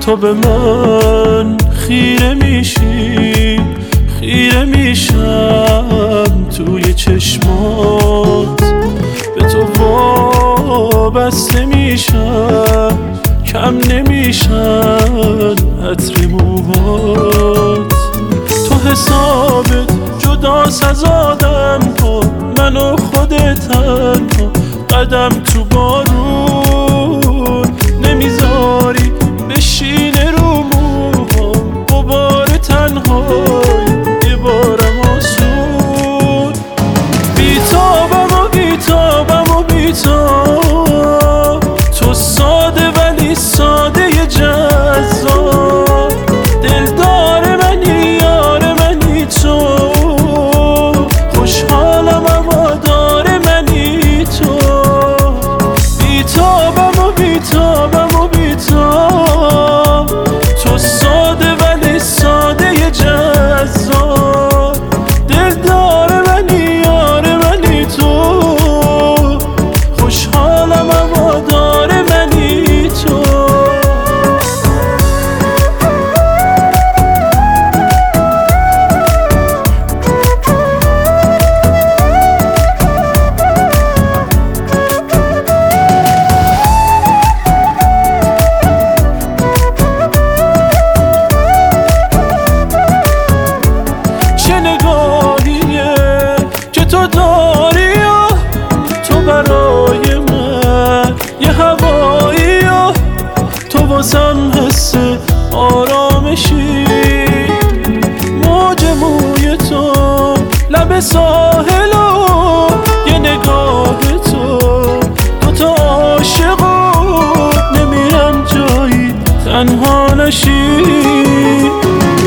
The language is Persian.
تو به من خیره میشی، خیره میشم توی چشمات، به تو وابسته میشم، کم نمیشن عطر موهات. تو حسابت جداست از آدم ها، من و خودت تنها، قدم تو بارون نمیذاری بشینه رو موهام، غبار تنهایی یه بارم آسون. بیتابم و بیتابم و بیتاب، تو ساده ولی ساده جذاب، دلدار منی یار منی تو، خوشحالم هوادار منی تو. بیتابم و بیتابم و بیتاب، تو ساده ولی ساده جذاب، دلدار منی یار منی تو، خوشحالم هوادار منی تو. چه نگاهیه که تو داری و تو برای من یه هوایی و تو واسم حس آرامشی. موج موی تو لب ساحل و یه نگاه تو، دوتا عاشق و نمیرم جایی تنها نشی.